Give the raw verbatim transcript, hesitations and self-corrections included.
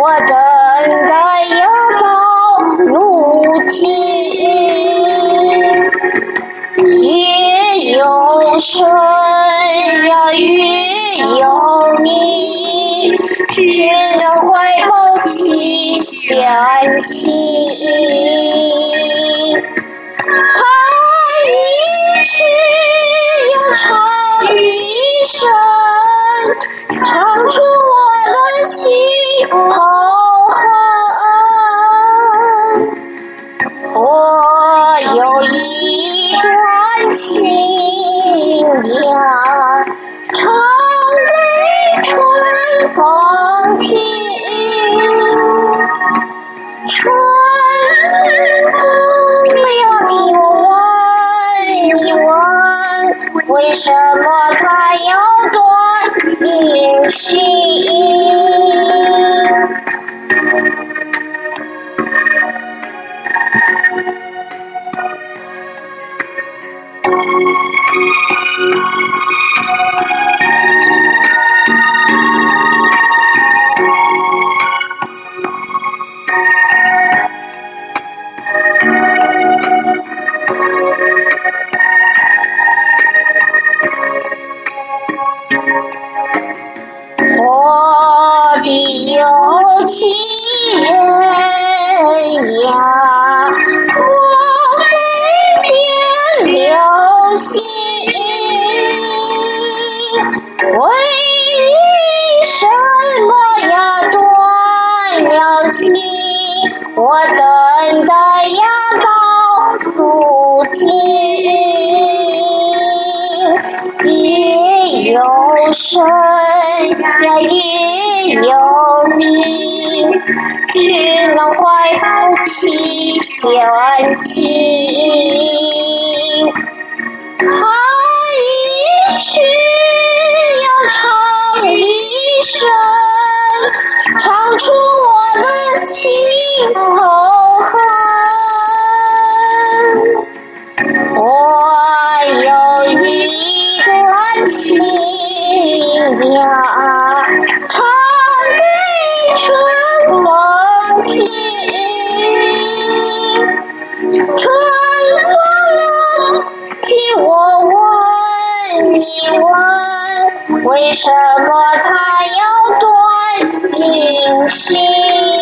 我等待要到路径，越有深呀越有迷，只能怀抱起相亲。他一去要唱一声，唱出我的心头恨。我有一段情呀，唱给春风听。春风要替我问一问，为什么它要断音讯？我的有情人呀，莫非变了心？为什么呀断了心？我等待呀到如今，夜有深呀夜有明，只能怀抱起相亲。他一去要唱一声，唱出我的心头恨。我有一段情呀，唱给春风听。春风啊，替我问一问，为什么它要断音讯？